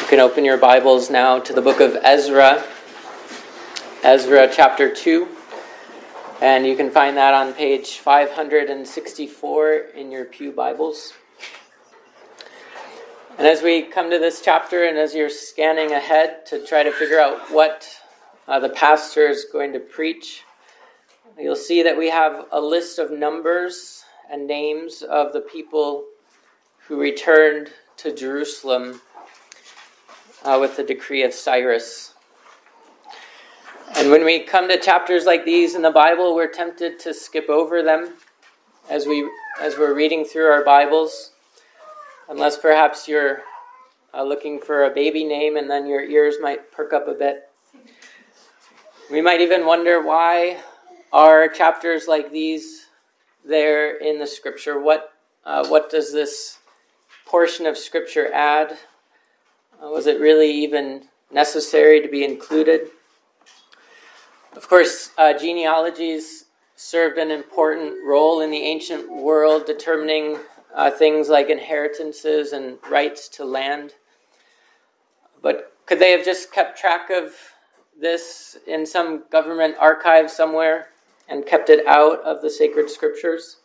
can open your Bibles now to the book of Ezra, chapter 2, and you can find that on page 564 in your pew Bibles. And as we come to this chapter, and as you're scanning ahead to try to figure out what the pastor is going to preach, you'll see that we have a list of numbers and names of the people who returned to Jerusalem with the decree of Cyrus. And when we come to chapters like these in the Bible, we're tempted to skip over them as we're reading through our Bibles, unless perhaps you're looking for a baby name and then your ears might perk up a bit. We might even wonder, why are chapters like these there in the Scripture? What does this portion of Scripture add? Was it really even necessary to be included? Of course, genealogies served an important role in the ancient world, determining things like inheritances and rights to land. But could they have just kept track of this in some government archive somewhere and kept it out of the sacred scriptures?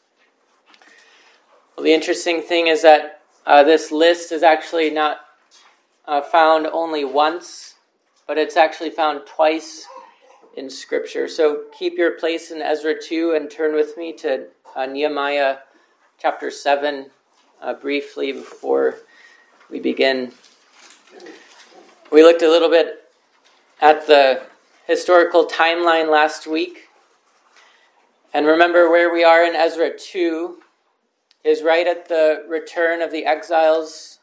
Well, the interesting thing is that this list is actually not found only once, but it's actually found twice in Scripture. So keep your place in Ezra 2 and turn with me to Nehemiah chapter 7 briefly before we begin. We looked a little bit at the historical timeline last week. And remember, where we are in Ezra 2 is right at the return of the exiles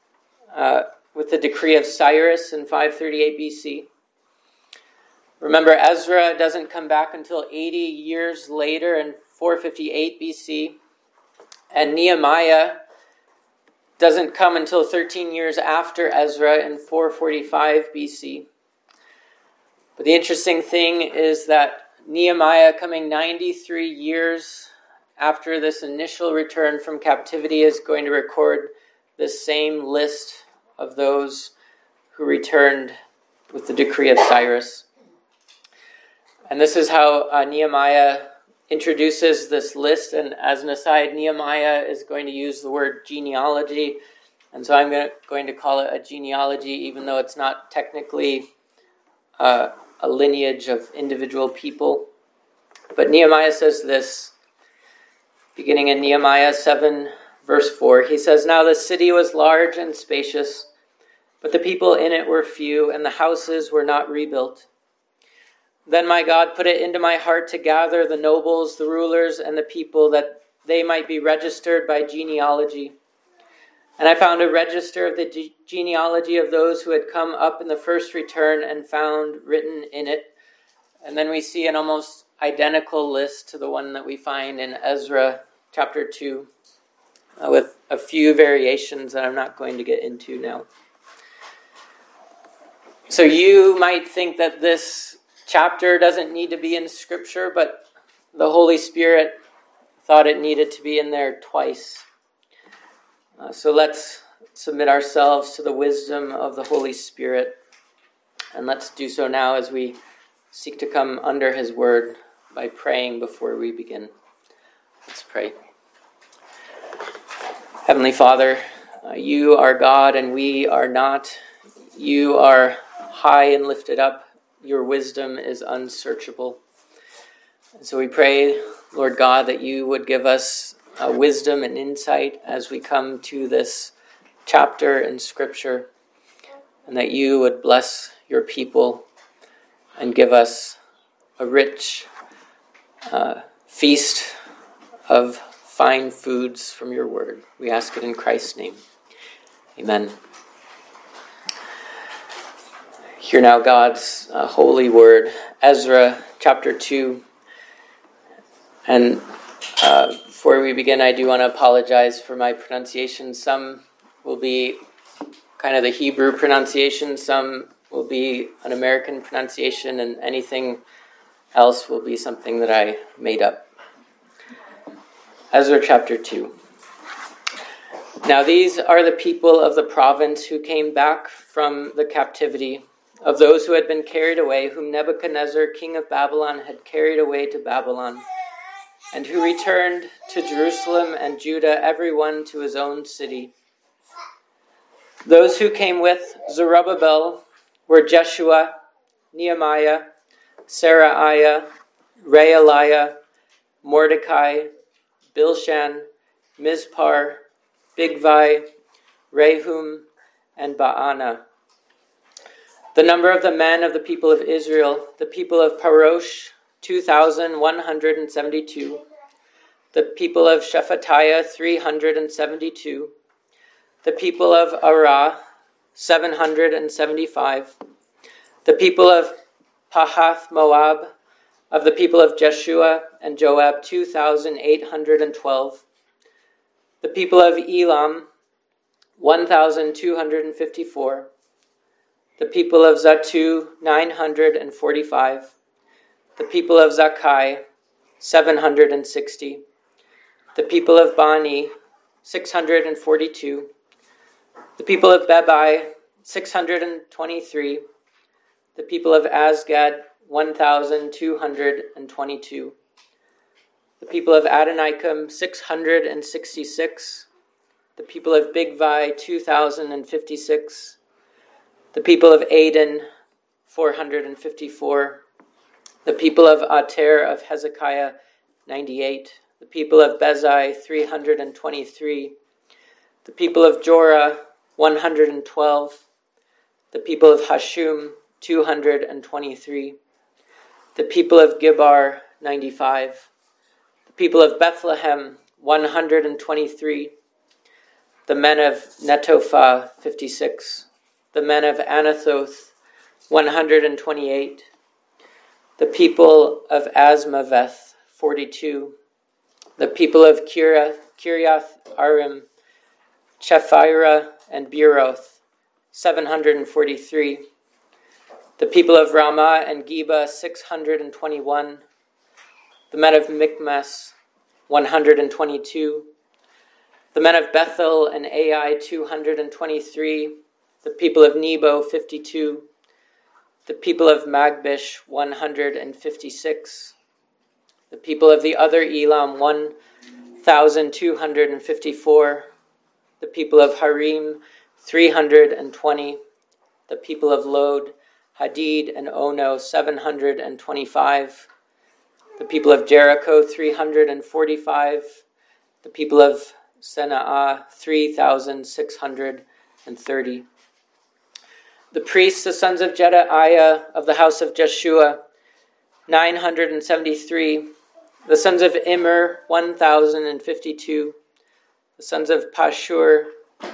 with the decree of Cyrus in 538 BC. Remember, Ezra doesn't come back until 80 years later in 458 BC. And Nehemiah doesn't come until 13 years after Ezra in 445 BC. But the interesting thing is that Nehemiah, coming 93 years after this initial return from captivity, is going to record this same list of those who returned with the decree of Cyrus. And this is how Nehemiah introduces this list. And as an aside, Nehemiah is going to use the word genealogy. And so I'm going to call it a genealogy, even though it's not technically a lineage of individual people. But Nehemiah says this, beginning in Nehemiah 7, verse 4. He says, "Now the city was large and spacious, but the people in it were few, and the houses were not rebuilt. Then my God put it into my heart to gather the nobles, the rulers, and the people, that they might be registered by genealogy. And I found a register of the genealogy of those who had come up in the first return, and found written in it." And then we see an almost identical list to the one that we find in Ezra chapter 2, with a few variations that I'm not going to get into now. So you might think that this chapter doesn't need to be in Scripture, but the Holy Spirit thought it needed to be in there twice. So let's submit ourselves to the wisdom of the Holy Spirit, and let's do so now as we seek to come under His Word by praying before we begin. Let's pray. Heavenly Father, you are God and we are not. You are high and lifted up. Your wisdom is unsearchable. And so we pray, Lord God, that you would give us wisdom and insight as we come to this chapter in Scripture, and that you would bless your people and give us a rich feast of fine foods from your word. We ask it in Christ's name. Amen. Hear now God's holy word, Ezra chapter 2. And before we begin, I do want to apologize for my pronunciation. Some will be kind of the Hebrew pronunciation, some will be an American pronunciation, and anything else will be something that I made up. Ezra chapter 2. Now these are the people of the province who came back from the captivity, of those who had been carried away, whom Nebuchadnezzar, king of Babylon, had carried away to Babylon, and who returned to Jerusalem and Judah, every one to his own city. Those who came with Zerubbabel were Jeshua, Nehemiah, Seraiah, Realiah, Mordecai, Bilshan, Mizpar, Bigvai, Rehum, and Baana. The number of the men of the people of Israel, the people of Parosh, 2,172. The people of Shephatiah, 372. The people of Arah, 775. The people of Pahath Moab, of the people of Jeshua and Joab, 2,812. The people of Elam, 1,254. The people of Zatu, 945. The people of Zakai, 760. The people of Bani, 642. The people of Bebai, 623. The people of Asgad, 1,222. The people of Adonikam, 666. The people of Bigvai, 2,056. The people of Aden, 454. The people of Ater of Hezekiah, 98. The people of Bezai, 323. The people of Jorah, 112. The people of Hashum, 223. The people of Gibar, 95. The people of Bethlehem, 123. The men of Netophah, 56. The men of Anathoth, 128. The people of Asmaveth, 42. The people of Kiriath Arim, Chephirah, and Beeroth, 743. The people of Ramah and Geba, 621. The men of Michmas, 122. The men of Bethel and Ai, 223. The people of Nebo, 52. The people of Magbish, 156. The people of the other Elam, 1,254. The people of Harim, 320. The people of Lod, Hadid, and Ono, 725. The people of Jericho, 345. The people of Senaa, 3,630. The priests, the sons of Jedaiah of the house of Jeshua, 973. The sons of Immer, 1,052. The sons of Pashur,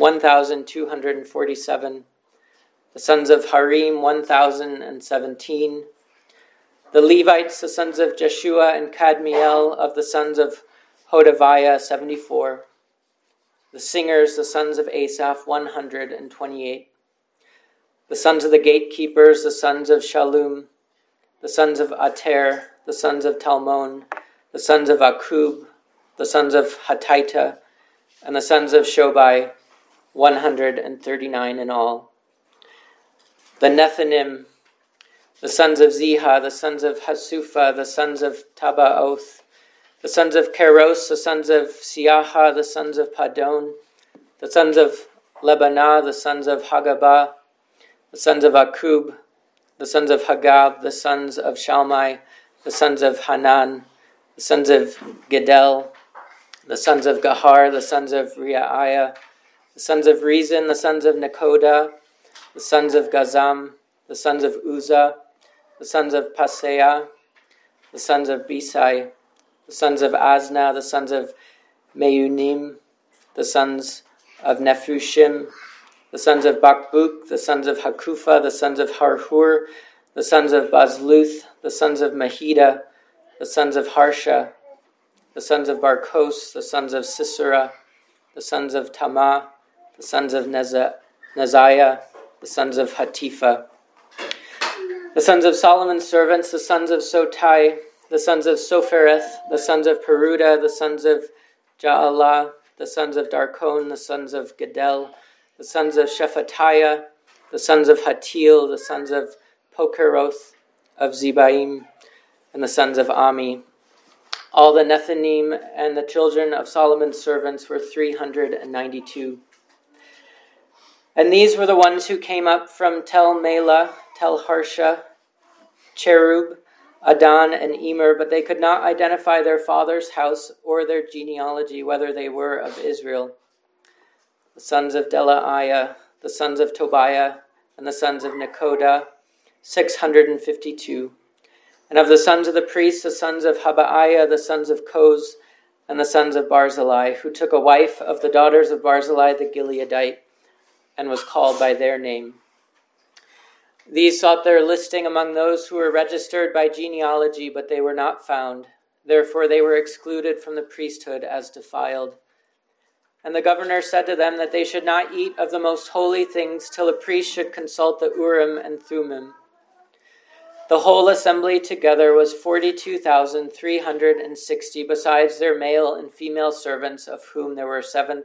1,247. The sons of Harim, 1,017. The Levites, the sons of Jeshua and Kadmiel of the sons of Hodaviah, 74. The singers, the sons of Asaph, 128. The sons of the gatekeepers, the sons of Shallum, the sons of Ater, the sons of Talmon, the sons of Akub, the sons of Hatita, and the sons of Shobai, 139 in all. The Nethanim, the sons of Ziha, the sons of Hasufa, the sons of Tabaoth, the sons of Keros, the sons of Siaha, the sons of Padon, the sons of Lebanah, the sons of Hagabah, the sons of Akub, the sons of Hagab, the sons of Shalmai, the sons of Hanan, the sons of Gedel, the sons of Gahar, the sons of Reaiah, the sons of Rezin, the sons of Nekoda, the sons of Gazam, the sons of Uzzah, the sons of Paseah, the sons of Besai, the sons of Asna, the sons of Meunim, the sons of Nephushim, the sons of Bakbuk, the sons of Hakufa, the sons of Harhur, the sons of Bazluth, the sons of Mahida, the sons of Harsha, the sons of Barkos, the sons of Sisera, the sons of Tamah, the sons of Neziah, the sons of Hatifa, the sons of Solomon's servants, the sons of Sotai, the sons of Sophereth, the sons of Peruda, the sons of Jaalah, the sons of Darkon, the sons of Gedel, the sons of Shephatiah, the sons of Hatil, the sons of Pokeroth of Zebaim, and the sons of Ami. All the Nethinim and the children of Solomon's servants were 392. And these were the ones who came up from Tel Melah, Tel Harsha, Cherub, Adon, and Emer, but they could not identify their father's house or their genealogy, whether they were of Israel. The sons of Delaiah, the sons of Tobiah, and the sons of Nekoda, 652. And of the sons of the priests, the sons of Habaiah, the sons of Koz, and the sons of Barzillai, who took a wife of the daughters of Barzillai the Gileadite, and was called by their name. These sought their listing among those who were registered by genealogy, but they were not found. Therefore they were excluded from the priesthood as defiled. And the governor said to them that they should not eat of the most holy things till a priest should consult the Urim and Thummim. The whole assembly together was 42,360, besides their male and female servants, of whom there were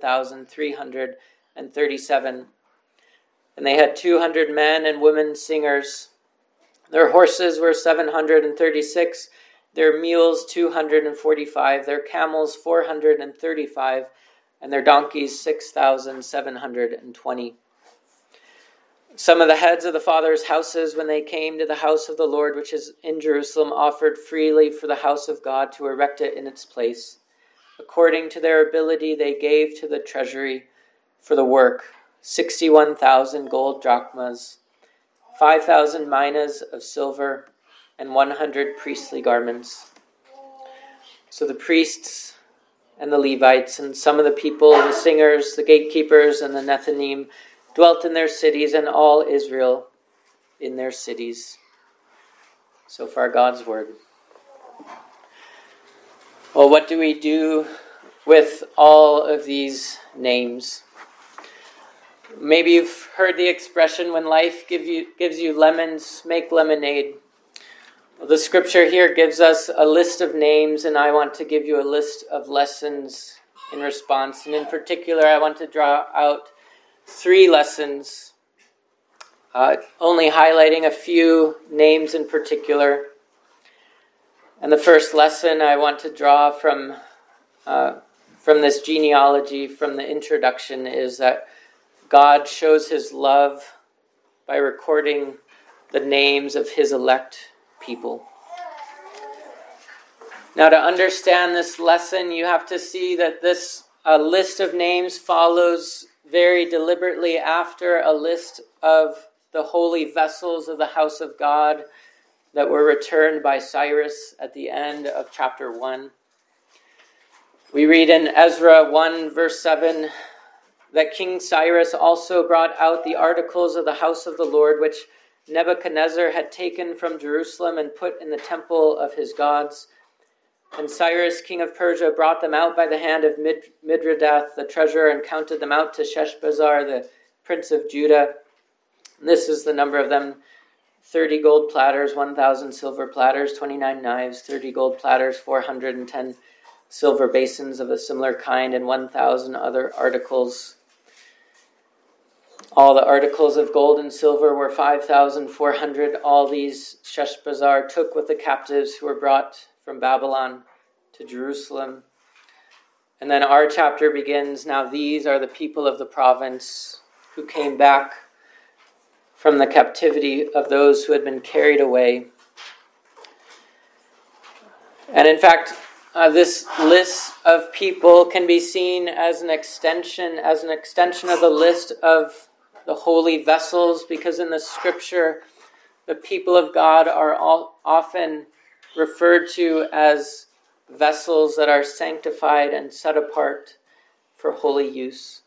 7,337. And they had 200 men and women singers. Their horses were 736, their mules 245, their camels 435, and their donkeys 6,720. Some of the heads of the fathers' houses, when they came to the house of the Lord, which is in Jerusalem, offered freely for the house of God to erect it in its place. According to their ability, they gave to the treasury for the work 61,000 gold drachmas, 5,000 minas of silver, and 100 priestly garments. So the priests and the Levites and some of the people, the singers, the gatekeepers, and the Nethinim dwelt in their cities, and all Israel in their cities. So far, God's word. Well, what do we do with all of these names? Maybe you've heard the expression, when life gives you lemons, make lemonade. Well, the scripture here gives us a list of names, and I want to give you a list of lessons in response. And in particular, I want to draw out 3 lessons, only highlighting a few names in particular. And the first lesson I want to draw from this genealogy, from the introduction, is that God shows his love by recording the names of his elect people. Now, to understand this lesson, you have to see that this list of names follows very deliberately after a list of the holy vessels of the house of God that were returned by Cyrus at the end of chapter 1. We read in Ezra 1 verse 7 that King Cyrus also brought out the articles of the house of the Lord, which Nebuchadnezzar had taken from Jerusalem and put in the temple of his gods. And Cyrus, king of Persia, brought them out by the hand of Mithridath, the treasurer, and counted them out to Sheshbazzar, the prince of Judah. And this is the number of them: 30 gold platters, 1,000 silver platters, 29 knives, 30 gold platters, 410 silver basins of a similar kind, and 1,000 other articles. All the articles of gold and silver were 5,400. All these Sheshbazzar took with the captives who were brought from Babylon to Jerusalem. And then our chapter begins. Now these are the people of the province who came back from the captivity of those who had been carried away. And in fact, this list of people can be seen as an extension of the list of the holy vessels, because in the scripture, the people of God are often referred to as vessels that are sanctified and set apart for holy use.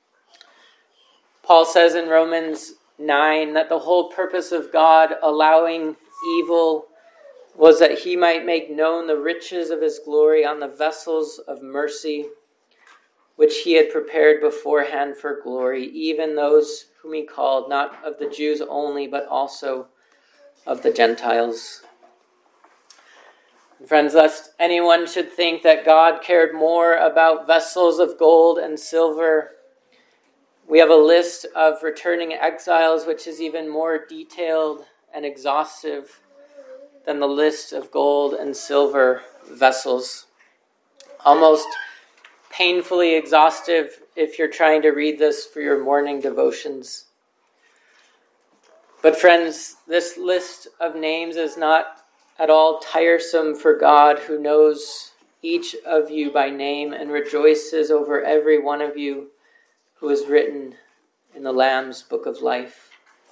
Paul says in Romans 9 that the whole purpose of God allowing evil was that he might make known the riches of his glory on the vessels of mercy, which he had prepared beforehand for glory, even those whom he called, not of the Jews only, but also of the Gentiles. Friends, lest anyone should think that God cared more about vessels of gold and silver, we have a list of returning exiles which is even more detailed and exhaustive than the list of gold and silver vessels. Almost painfully exhaustive if you're trying to read this for your morning devotions. But friends, this list of names is not at all tiresome for God, who knows each of you by name and rejoices over every one of you who is written in the Lamb's book of life.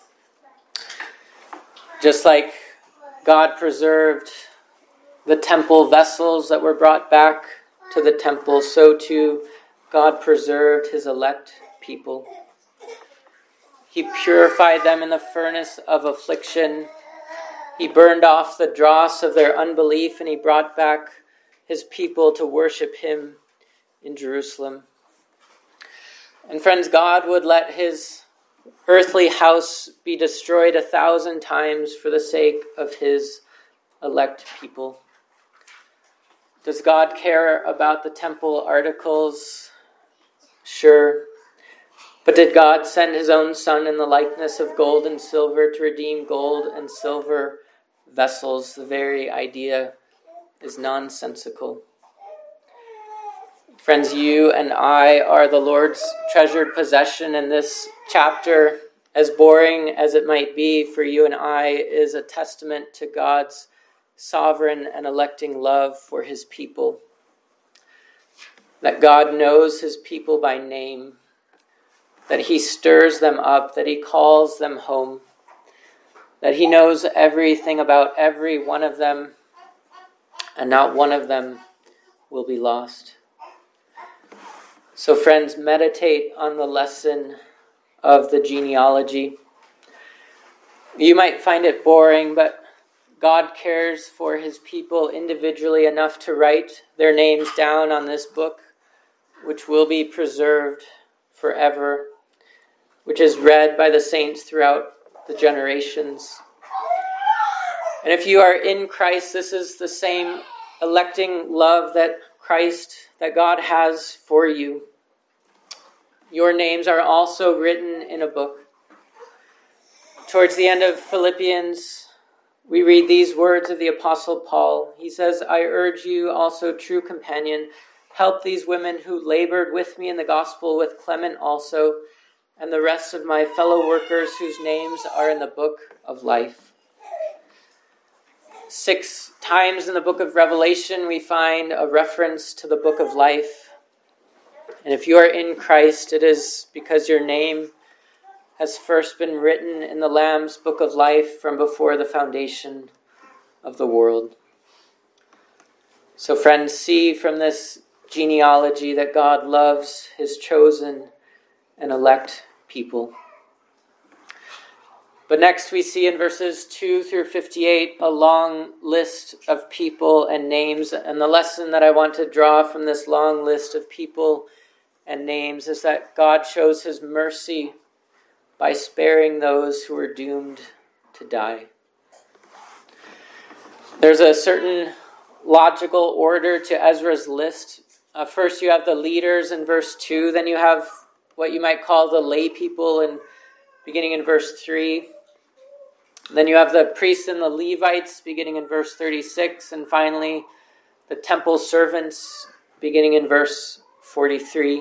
Just like God preserved the temple vessels that were brought back to the temple, so too God preserved his elect people. He purified them in the furnace of affliction. He burned off the dross of their unbelief, and he brought back his people to worship him in Jerusalem. And friends, God would let his earthly house be destroyed 1,000 times for the sake of his elect people. Does God care about the temple articles? Sure. But did God send his own Son in the likeness of gold and silver to redeem gold and silver vessels? The very idea is nonsensical. Friends, you and I are the Lord's treasured possession, and this chapter, as boring as it might be for you and I, is a testament to God's sovereign and electing love for his people. That God knows his people by name, that he stirs them up, that he calls them home, that he knows everything about every one of them, and not one of them will be lost. So friends, meditate on the lesson of the genealogy. You might find it boring, but God cares for his people individually enough to write their names down on this book, which will be preserved forever, which is read by the saints throughout the generations. And if you are in Christ, this is the same electing love that God has for you. Your names are also written in a book. Towards the end of Philippians, we read these words of the Apostle Paul. He says, "I urge you also, true companion, help these women who labored with me in the gospel, with Clement also, and the rest of my fellow workers whose names are in the book of life." 6 times in the book of Revelation, we find a reference to the book of life. And if you are in Christ, it is because your name has first been written in the Lamb's book of life from before the foundation of the world. So friends, see from this genealogy that God loves his chosen and elect people. But next we see in verses 2 through 58 a long list of people and names. And the lesson that I want to draw from this long list of people and names is that God shows his mercy by sparing those who are doomed to die. There's a certain logical order to Ezra's list. First you have the leaders in verse 2, then you have what you might call the lay people beginning in verse 3. Then you have the priests and the Levites beginning in verse 36, and finally the temple servants beginning in verse 43.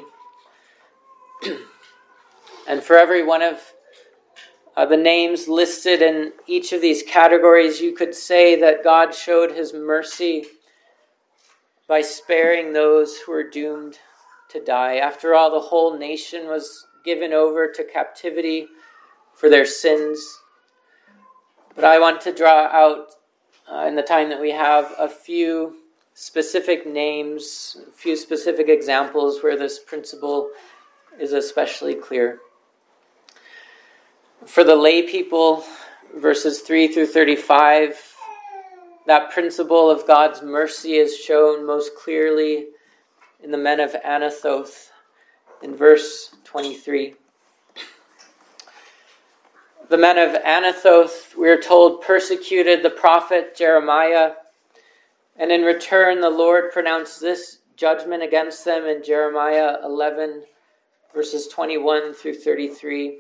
And for every one of the names listed in each of these categories, you could say that God showed his mercy by sparing those who were doomed to die. After all, the whole nation was given over to captivity for their sins. But I want to draw out, in the time that we have, a few specific names, a few specific examples where this principle is especially clear. For the lay people, verses 3 through 35, that principle of God's mercy is shown most clearly in the men of Anathoth in verse 23. The men of Anathoth, we are told, persecuted the prophet Jeremiah. And in return, the Lord pronounced this judgment against them in Jeremiah 11, verses 21 through 33.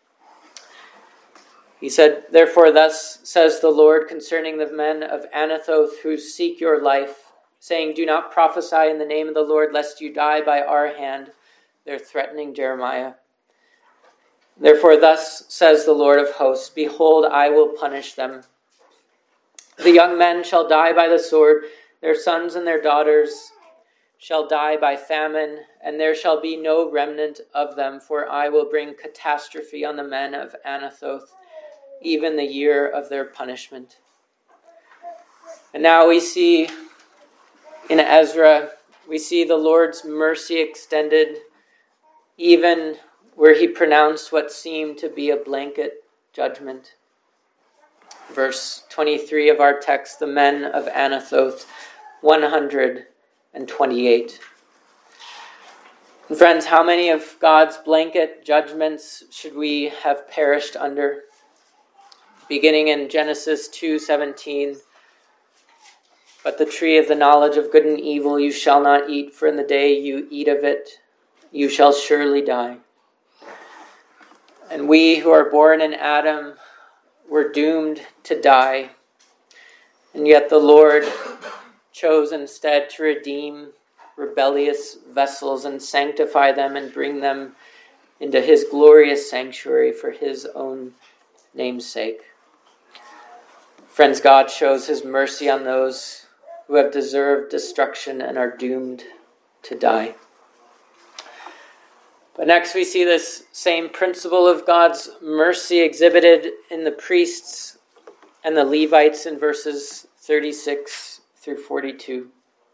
He said, "Therefore thus says the Lord concerning the men of Anathoth who seek your life, saying, 'Do not prophesy in the name of the Lord, lest you die by our hand.'" They're threatening Jeremiah. "Therefore thus says the Lord of hosts, behold, I will punish them. The young men shall die by the sword, their sons and their daughters shall die by famine, and there shall be no remnant of them, for I will bring catastrophe on the men of Anathoth, even the year of their punishment." And now we see in Ezra, we see the Lord's mercy extended, even where he pronounced what seemed to be a blanket judgment. Verse 23 of our text, the men of Anathoth, 128. And friends, how many of God's blanket judgments should we have perished under? Beginning in Genesis 2:17, "But the tree of the knowledge of good and evil you shall not eat, for in the day you eat of it, you shall surely die." And we who are born in Adam were doomed to die. And yet the Lord chose instead to redeem rebellious vessels and sanctify them and bring them into his glorious sanctuary for his own name's sake. Friends, God shows his mercy on those who have deserved destruction and are doomed to die. But next we see this same principle of God's mercy exhibited in the priests and the Levites in verses 36 through 42.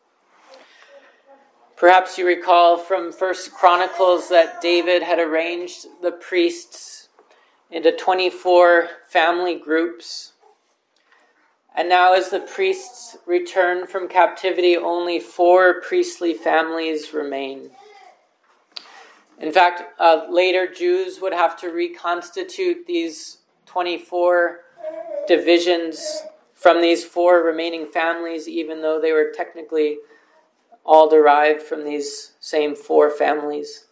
Perhaps you recall from 1 Chronicles that David had arranged the priests into 24 family groups. And now as the priests return from captivity, only 4 priestly families remain. In fact, later Jews would have to reconstitute these 24 divisions from these 4 remaining families, even though they were technically all derived from these same 4 families.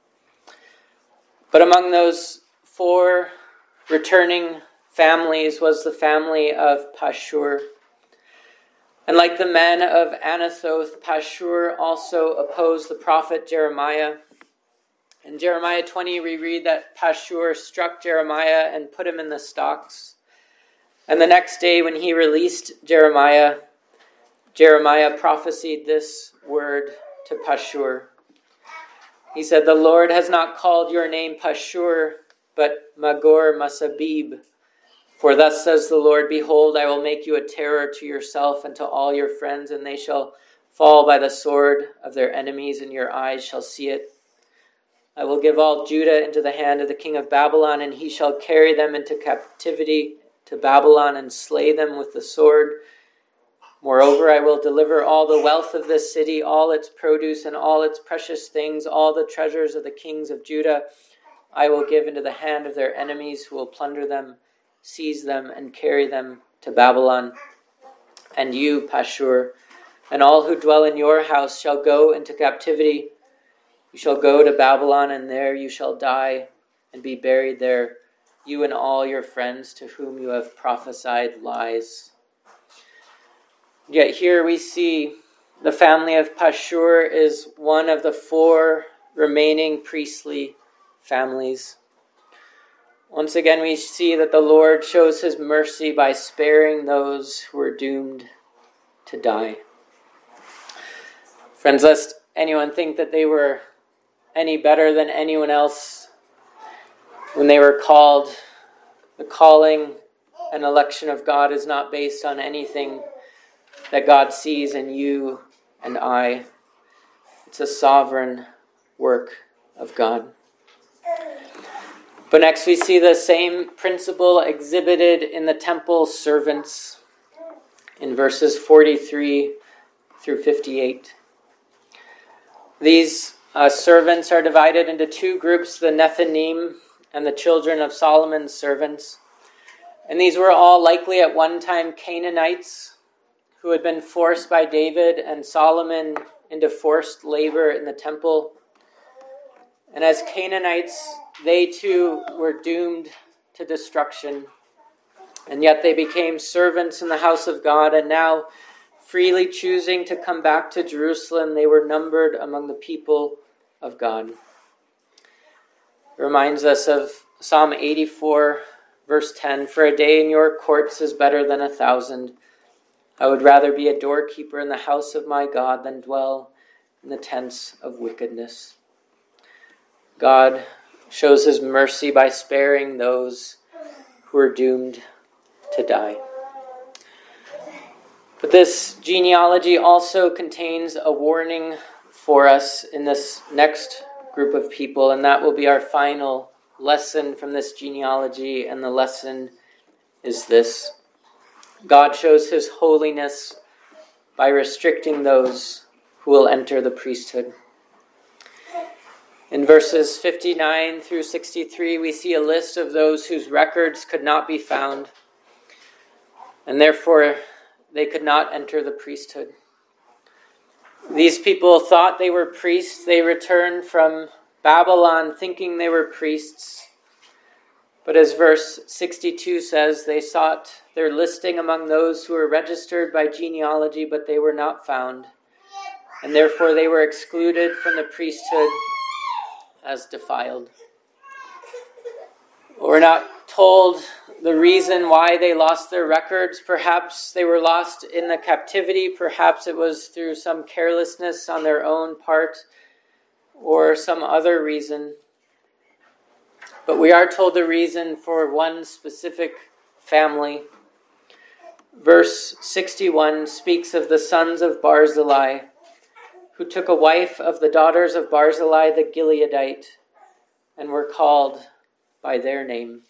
But among those 4 returning families was the family of Pashur. And like the men of Anathoth, Pashur also opposed the prophet Jeremiah. In Jeremiah 20, we read that Pashur struck Jeremiah and put him in the stocks. And the next day when he released Jeremiah, Jeremiah prophesied this word to Pashur. He said, "The Lord has not called your name Pashur, but Magor Masabib. For thus says the Lord, behold, I will make you a terror to yourself and to all your friends, and they shall fall by the sword of their enemies, and your eyes shall see it. I will give all Judah into the hand of the king of Babylon, and he shall carry them into captivity to Babylon and slay them with the sword. Moreover, I will deliver all the wealth of this city, all its produce and all its precious things, all the treasures of the kings of Judah. I will give into the hand of their enemies, who will plunder them, seize them, and carry them to Babylon. And you, Pashur, and all who dwell in your house shall go into captivity. You shall go to Babylon, and there you shall die and be buried there, you and all your friends to whom you have prophesied lies." Yet here we see the family of Pashur is one of the 4 remaining priestly families. Once again, we see that the Lord shows his mercy by sparing those who are doomed to die. Friends, lest anyone think that they were any better than anyone else when they were called, the calling and election of God is not based on anything that God sees in you and I. It's a sovereign work of God. But next we see the same principle exhibited in the temple servants in verses 43 through 58. These servants are divided into 2 groups, the Nethinim and the children of Solomon's servants. And these were all likely at one time Canaanites who had been forced by David and Solomon into forced labor in the temple. And as Canaanites, they too were doomed to destruction. And yet they became servants in the house of God, and now, freely choosing to come back to Jerusalem, they were numbered among the people of God. It reminds us of Psalm 84, verse 10, "For a day in your courts is better than 1,000. I would rather be a doorkeeper in the house of my God than dwell in the tents of wickedness." God shows his mercy by sparing those who are doomed to die. But this genealogy also contains a warning for us in this next group of people, and that will be our final lesson from this genealogy, and the lesson is this: God shows his holiness by restricting those who will enter the priesthood. In verses 59 through 63, we see a list of those whose records could not be found, and therefore they could not enter the priesthood. These people thought they were priests. They returned from Babylon thinking they were priests. But as verse 62 says, they sought their listing among those who were registered by genealogy, but they were not found. And therefore they were excluded from the priesthood as defiled. We're not told the reason why they lost their records. Perhaps they were lost in the captivity. Perhaps it was through some carelessness on their own part, or some other reason. But we are told the reason for one specific family. Verse 61 speaks of the sons of Barzillai, who took a wife of the daughters of Barzillai the Gileadite, and were called by their name.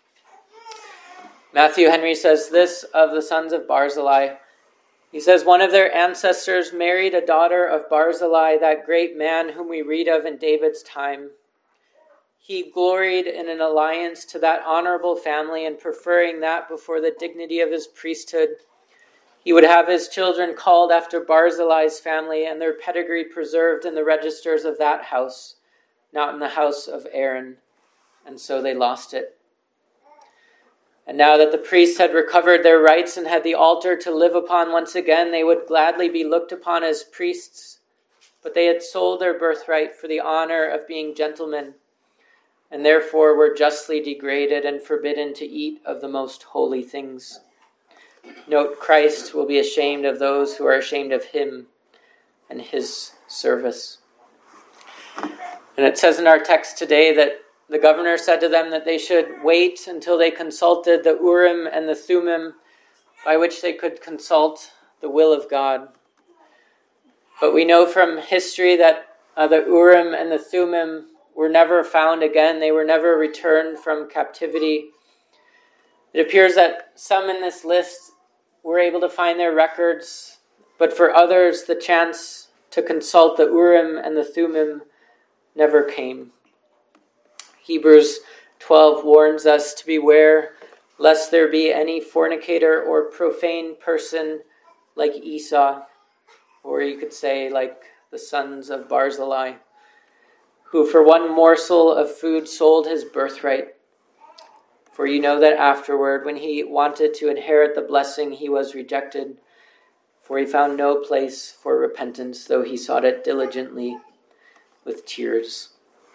Matthew Henry says this of the sons of Barzillai. He says, one of their ancestors married a daughter of Barzillai, that great man whom we read of in David's time. He gloried in an alliance to that honorable family, and preferring that before the dignity of his priesthood, he would have his children called after Barzillai's family, and their pedigree preserved in the registers of that house, not in the house of Aaron. And so they lost it. And now that the priests had recovered their rights and had the altar to live upon once again, they would gladly be looked upon as priests, but they had sold their birthright for the honor of being gentlemen, and therefore were justly degraded and forbidden to eat of the most holy things. Note, Christ will be ashamed of those who are ashamed of him and his service. And it says in our text today that the governor said to them that they should wait until they consulted the Urim and the Thummim, by which they could consult the will of God. But we know from history that the Urim and the Thummim were never found again. They were never returned from captivity. It appears that some in this list were able to find their records, but for others, the chance to consult the Urim and the Thummim never came. Hebrews 12 warns us to beware lest there be any fornicator or profane person like Esau, or you could say like the sons of Barzillai, who for one morsel of food sold his birthright. For you know that afterward, when he wanted to inherit the blessing, he was rejected, for he found no place for repentance, though he sought it diligently with tears.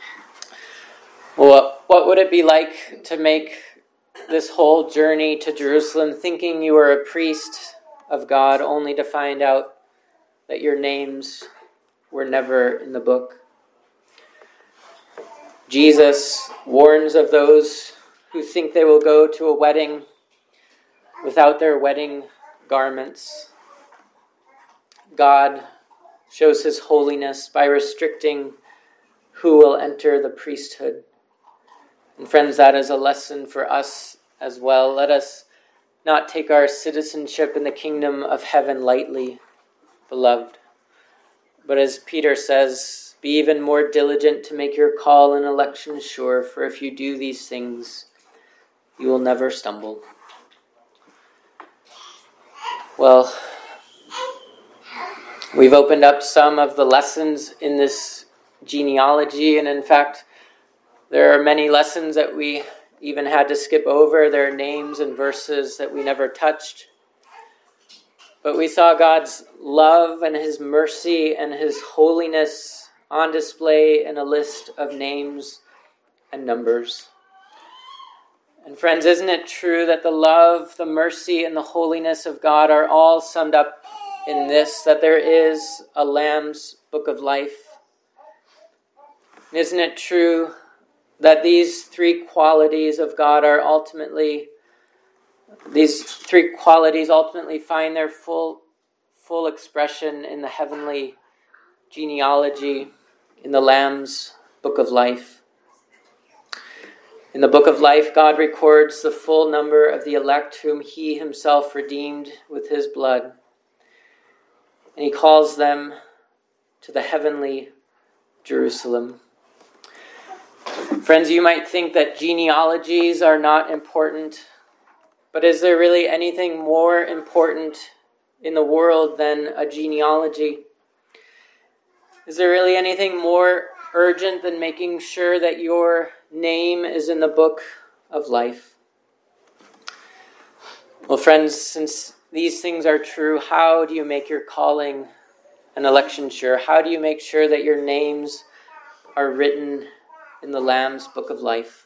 Well, what would it be like to make this whole journey to Jerusalem thinking you were a priest of God, only to find out that your names were never in the book? Jesus warns of those who think they will go to a wedding without their wedding garments. God shows his holiness by restricting who will enter the priesthood. And friends, that is a lesson for us as well. Let us not take our citizenship in the kingdom of heaven lightly, beloved. But as Peter says, be even more diligent to make your call and election sure, for if you do these things, you will never stumble. Well, We've opened up some of the lessons in this genealogy, and in fact, there are many lessons that we even had to skip over. There are names and verses that we never touched. But we saw God's love and His mercy and His holiness on display in a list of names and numbers. And friends, isn't it true that the love, the mercy, and the holiness of God are all summed up in this, that there is a Lamb's Book of Life? And isn't it true that these three qualities of God are ultimately find their full expression in the heavenly genealogy, in the Lamb's Book of Life? In the Book of Life, God records the full number of the elect whom He Himself redeemed with His blood. And He calls them to the heavenly Jerusalem. Friends, you might think that genealogies are not important, but is there really anything more important in the world than a genealogy? Is there really anything more urgent than making sure that your name is in the book of life? Well, friends, since these things are true, how do you make your calling and election sure? How do you make sure that your names are written in the Lamb's Book of Life?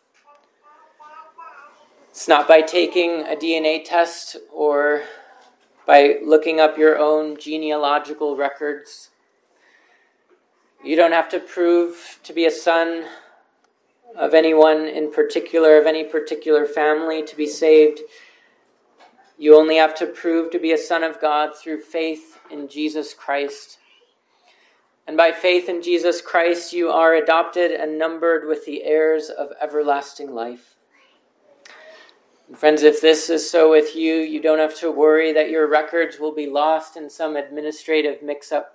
It's not by taking a DNA test or by looking up your own genealogical records. You don't have to prove to be a son of anyone in particular, of any particular family, to be saved. You only have to prove to be a son of God through faith in Jesus Christ. And by faith in Jesus Christ, you are adopted and numbered with the heirs of everlasting life. And friends, if this is so with you, you don't have to worry that your records will be lost in some administrative mix-up.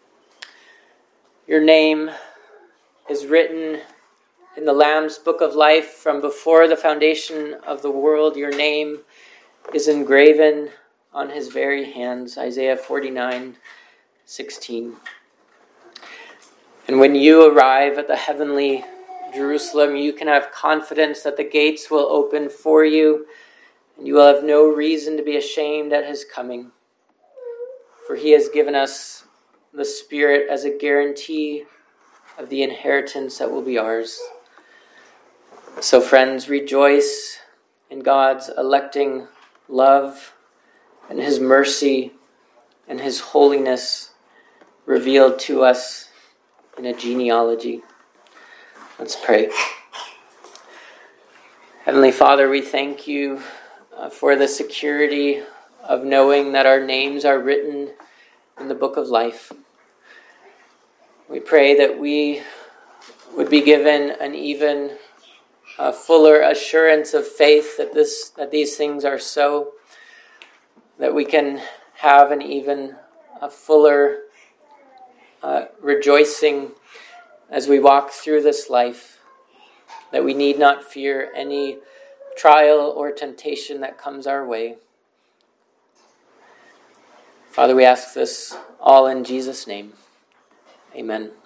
Your name is written in the Lamb's Book of Life from before the foundation of the world. Your name is engraven on His very hands. Isaiah 49:16. And when you arrive at the heavenly Jerusalem, you can have confidence that the gates will open for you, and you will have no reason to be ashamed at His coming. For He has given us the Spirit as a guarantee of the inheritance that will be ours. So friends, rejoice in God's electing love and His mercy and His holiness revealed to us in a genealogy. Let's pray. Heavenly Father, we thank You for the security of knowing that our names are written in the book of life. We pray that we would be given an even fuller assurance of faith that these things are so, that we can have an even fuller rejoicing as we walk through this life, that we need not fear any trial or temptation that comes our way. Father, we ask this all in Jesus' name. Amen.